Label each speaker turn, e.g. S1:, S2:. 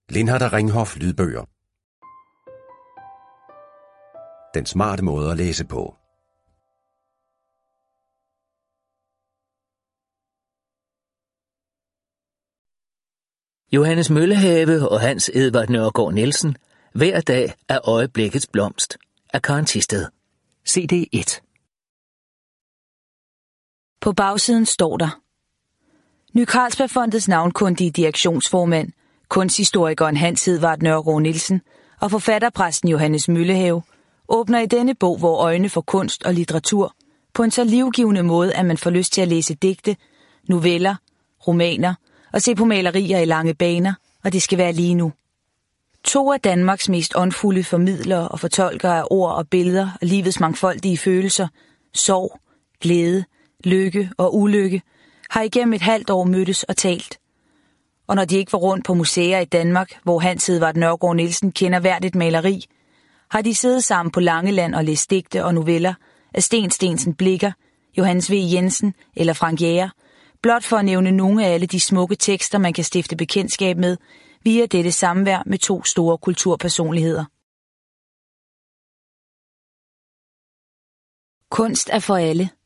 S1: Lindhardt Ringhof lydbøger. Den smarte måde at læse på.
S2: Johannes Møllehave og Hans Edvard Nørgaard Nielsen. Hver dag er øjeblikkets blomst af Karen Thisted. CD 1.
S3: På bagsiden står der: Ny Carlsbergfondets navnkundige direktionsformand, kunsthistorikeren Hans Edvard Nørgaard Nielsen og forfatterpræsten Johannes Møllehave åbner i denne bog vore øjne for kunst og litteratur på en så livgivende måde, at man får lyst til at læse digte, noveller, romaner og se på malerier i lange baner, og det skal være lige nu. 2 af Danmarks mest åndfulde formidlere og fortolkere af ord og billeder og livets mangfoldige følelser, sorg, glæde, lykke og ulykke, har igennem et halvt år mødtes og talt. Og når de ikke var rundt på museer i Danmark, hvor Hans Edvard Nørgaard Nielsen kender hvert et maleri, har de siddet sammen på Langeland og læst digte og noveller af Sten Stensen Blicher, Johannes V. Jensen eller Frank Jæger, blot for at nævne nogle af alle de smukke tekster, man kan stifte bekendtskab med via dette samvær med 2 store kulturpersonligheder. Kunst er for alle.